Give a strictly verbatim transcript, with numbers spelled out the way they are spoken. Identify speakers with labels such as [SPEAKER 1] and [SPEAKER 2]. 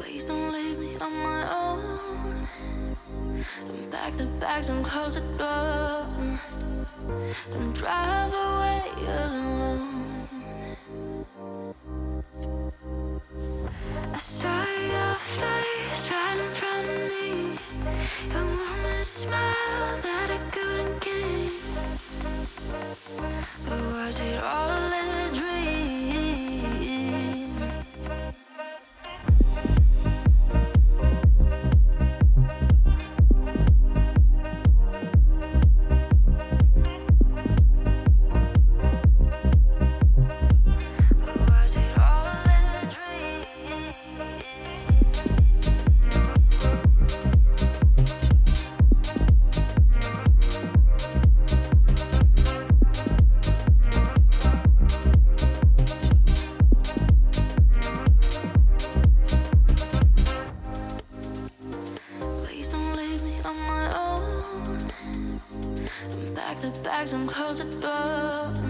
[SPEAKER 1] Please don't leave me on my own. Don't pack the bags and close the door. Don't drive away alone. I saw your face right in front of me, your warmest smile that I couldn't keep. But was it all a dream? Pack the bags and close the door.